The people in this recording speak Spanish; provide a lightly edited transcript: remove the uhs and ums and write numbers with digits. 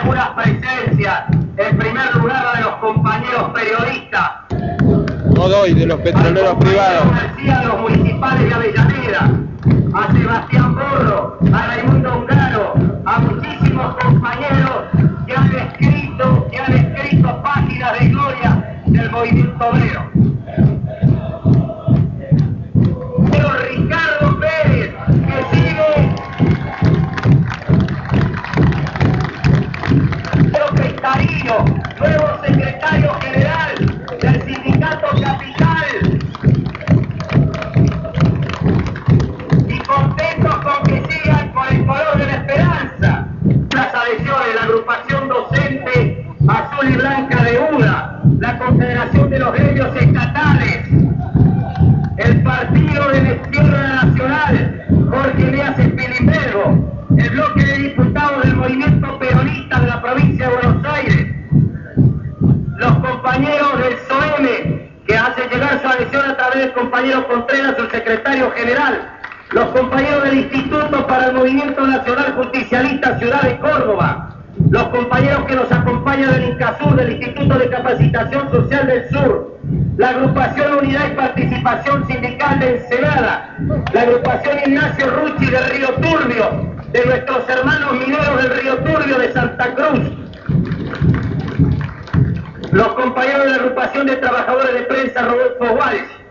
algunas presencias. En primer lugar, la de los compañeros periodistas. Godoy, de los petroleros privados. García, de los municipales de Avellaneda. A Sebastián Borro, a Raimundo Ungaro, a muchísimos compañeros que han escrito páginas de gloria del movimiento obrero. Pero Ricardo Pérez, que sigue. Pero Pescarino, nuevo secretario general del sindicato Capital. Y contentos con que sigan con el color de la esperanza. Las adhesiones, la agrupación docente azul y blanca de UDA, la Confederación de los Gremios Estatales, el Partido de la Izquierda Nacional, Jorge Elías Spilimbergo, el bloque de diputados del movimiento peronista de la provincia de Buenos Aires, los compañeros del SOEM, que hacen llegar su adhesión a través del compañero Contreras, su secretario general, los compañeros del Instituto para el Movimiento Nacional Justicialista Ciudad de Córdoba, los compañeros que nos acompañan del INCASUR, del Instituto de Capacitación Social del Sur, la agrupación Unidad y Participación Sindical de Ensenada, la agrupación Ignacio Rucci del Río Turbio, de nuestros hermanos mineros del Río Turbio de Santa Cruz, los compañeros de la agrupación de trabajadores de prensa Rodolfo Walsh,